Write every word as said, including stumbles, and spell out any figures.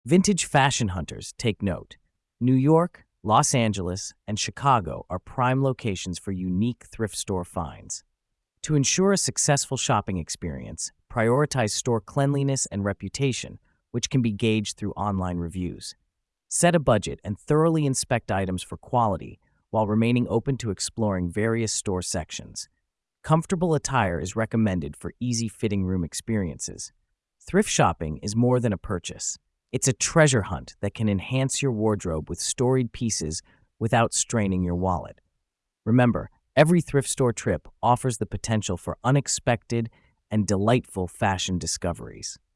Vintage fashion hunters take note. New York, Los Angeles, and Chicago are prime locations for unique thrift store finds. To ensure a successful shopping experience, prioritize store cleanliness and reputation, which can be gauged through online reviews. Set a budget and thoroughly inspect items for quality while remaining open to exploring various store sections. Comfortable attire is recommended for easy fitting room experiences. Thrift shopping is more than a purchase. It's a treasure hunt that can enhance your wardrobe with storied pieces without straining your wallet. Remember, every thrift store trip offers the potential for unexpected and delightful fashion discoveries.